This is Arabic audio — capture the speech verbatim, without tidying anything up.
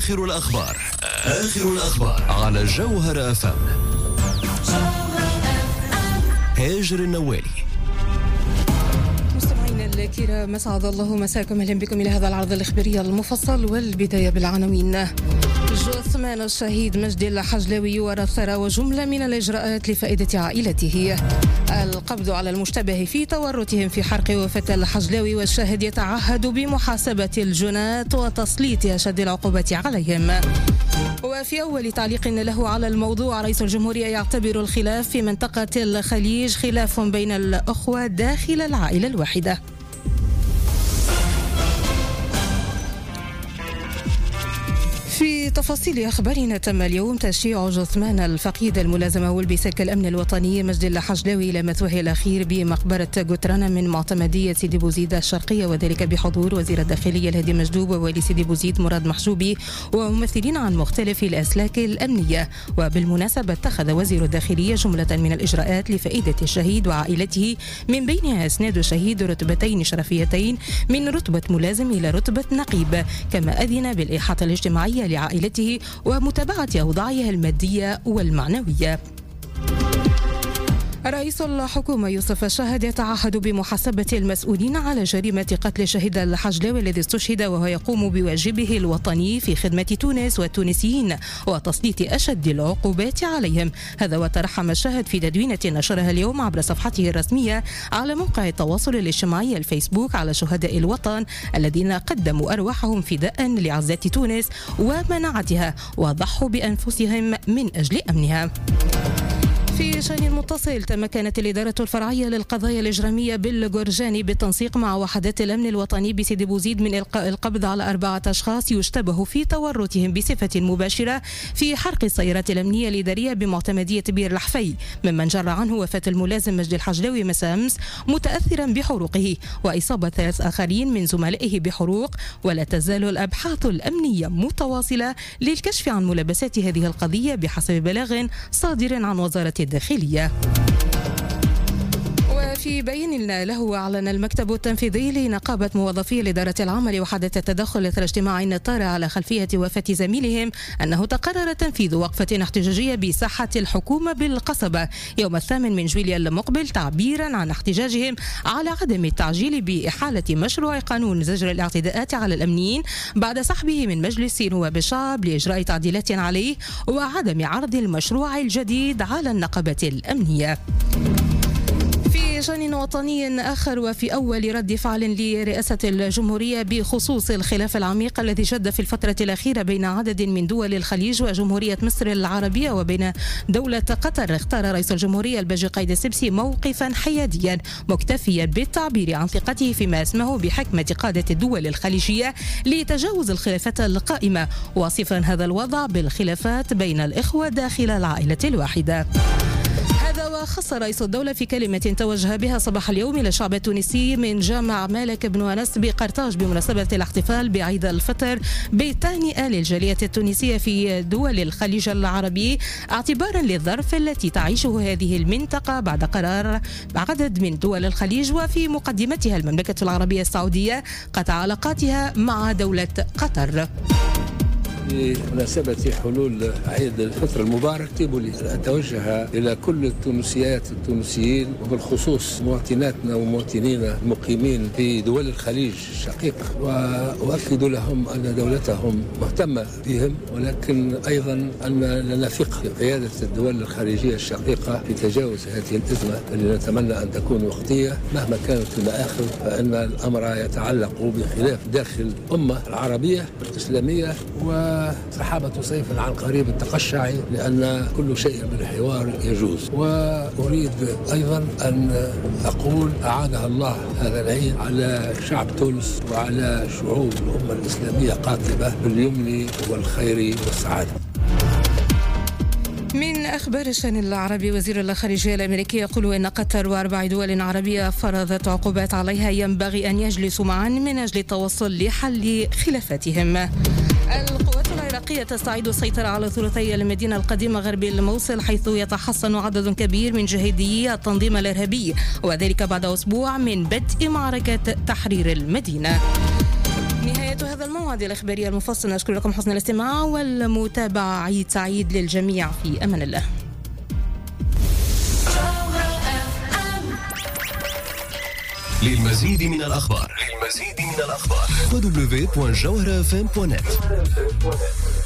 آخر الأخبار آخر الأخبار على جوهر أف أم. هاجر النوالي. مستمعينا الكرام، مسعد الله مساكم، اهلا بكم الى هذا العرض الاخباري المفصل، والبدايه بالعناوين. جثمان الشهيد مجدي الحجلاوي يورى الثرى وجمله من الاجراءات لفائده عائلته. القبض على المشتبه في تورطهم في حرق وفاة الحجلاوي، والشاهد يتعهد بمحاسبه الجنات وتسليط اشد العقوبات عليهم. وفي أول تعليق له على الموضوع، رئيس الجمهورية يعتبر الخلاف في منطقة الخليج خلاف بين الأخوة داخل العائلة الواحدة. في تفاصيل أخبارنا، تم اليوم تشييع جثمان الفقيد الملازم والبساك الأمن الوطني مجدي الحجلاوي إلى مثواه الأخير بمقبرة قطران من معتمدية سيدي بوزيد الشرقية، وذلك بحضور وزير الداخلية الهادي مجدوب ووالي سيدي بوزيد مراد محجوبي وممثلين عن مختلف الأسلاك الأمنية. وبالمناسبة اتخذ وزير الداخلية جملة من الإجراءات لفائدة الشهيد وعائلته، من بينها إسناد الشهيد رتبتين شرفيتين من رتبة ملازم إلى رتبة نقيب، كما أذن بالإحاطة الاجتماعية لعائلته ومتابعة أوضاعها المادية والمعنوية. رئيس الحكومة يوسف الشاهد يتعهد بمحاسبة المسؤولين على جريمة قتل الشهيد الحجلاوي الذي استشهد وهو يقوم بواجبه الوطني في خدمة تونس والتونسيين وتسليط أشد العقوبات عليهم. هذا وترحم الشاهد في تدوينة نشرها اليوم عبر صفحته الرسمية على موقع التواصل الاجتماعي الفيسبوك على شهداء الوطن الذين قدموا أرواحهم فداء لعزات تونس ومناعتها وضحوا بأنفسهم من أجل أمنها. في شأن متصل، تمكنت الإدارة الفرعية للقضايا الإجرامية بالجرجاني بالتنسيق مع وحدات الأمن الوطني بسيدي بوزيد من إلقاء القبض على أربعة أشخاص يشتبه في تورطهم بصفة مباشرة في حرق السيارات الأمنية الإدارية بمعتمدية بير الحفي، ممن جرى عنه وفاة الملازم مجدي الحجلاوي مساء أمس متأثرا بحروقه، وإصابة ثلاث آخرين من زملائه بحروق. ولا تزال الأبحاث الأمنية متواصلة للكشف عن ملابسات هذه القضية بحسب بلاغ صادر عن وزارة الداخلية. في بيان له، أعلن المكتب التنفيذي لنقابة موظفي الإدارة العامة لوحدة التدخل إثر اجتماع النطارة على خلفية وفاة زميلهم أنه تقرر تنفيذ وقفة احتجاجية بساحة الحكومة بالقصبة يوم الثامن من جويليا المقبل، تعبيرا عن احتجاجهم على عدم التعجيل بإحالة مشروع قانون زجر الاعتداءات على الأمنيين بعد سحبه من مجلس نواب الشعب لإجراء تعديلات عليه، وعدم عرض المشروع الجديد على النقابة الأمنية. في شأن وطني آخر، وفي أول رد فعل لرئاسة الجمهورية بخصوص الخلاف العميق الذي جد في الفترة الأخيرة بين عدد من دول الخليج وجمهورية مصر العربية وبين دولة قطر، اختار رئيس الجمهورية الباجي قايد السبسي موقفا حياديا مكتفيا بالتعبير عن ثقته فيما اسمه بحكمة قادة الدول الخليجية لتجاوز الخلافات القائمة، واصفا هذا الوضع بالخلافات بين الإخوة داخل العائلة الواحدة. هذا وخص رئيس الدولة في كلمة توجه بها صباح اليوم إلى الشعب التونسي من جامع مالك بن أنس بقرطاج بمناسبة الاحتفال بعيد الفطر بالتهنئة للجالية التونسية في دول الخليج العربي، اعتبارا للظرف التي تعيشه هذه المنطقة بعد قرار عدد من دول الخليج وفي مقدمتها المملكة العربية السعودية قطع علاقاتها مع دولة قطر. بمناسبة حلول عيد الفطر المبارك، يجب لي أن أتوجه إلى كل التونسيات التونسيين وبالخصوص مواطناتنا ومواطنينا المقيمين في دول الخليج الشقيق، وأؤكد لهم أن دولتهم مهتمة بهم، ولكن أيضا أن لنا ثقة في قيادة الدول الخارجية الشقيقة في تجاوز هذه الأزمة اللي نتمنى أن تكون وقتية مهما كانت المآخذ، فإن الأمر يتعلق بخلاف داخل الأمة العربية الإسلامية و سحابة صيف عن قريب التقشع، لأن كل شيء بالحوار يجوز. وأريد أيضا أن أقول أعادها الله هذا العيد على شعب تونس وعلى شعوب الأمة الإسلامية قاطبة باليمن والخير والسعادة. من أخبار الشأن العربي، وزير الخارجية الأمريكي يقول إن قطر وأربع دول عربية فرضت عقوبات عليها ينبغي أن يجلسوا معا من أجل التوصل لحل خلافاتهم. القوات العراقية تستعيد السيطرة على ثلثي المدينة القديمة غربي الموصل، حيث يتحصن عدد كبير من جهاديي التنظيم الإرهابي، وذلك بعد أسبوع من بدء معركة تحرير المدينة. نهاية نهاية هذا الموعد الإخباري المفصل. نشكر لكم حسن الاستماع والمتابعة. عيد سعيد للجميع، في أمان الله. للمزيد من الأخبار للمزيد من الأخبار دبليو دبليو دبليو دوت جوهرة إف إم دوت نت.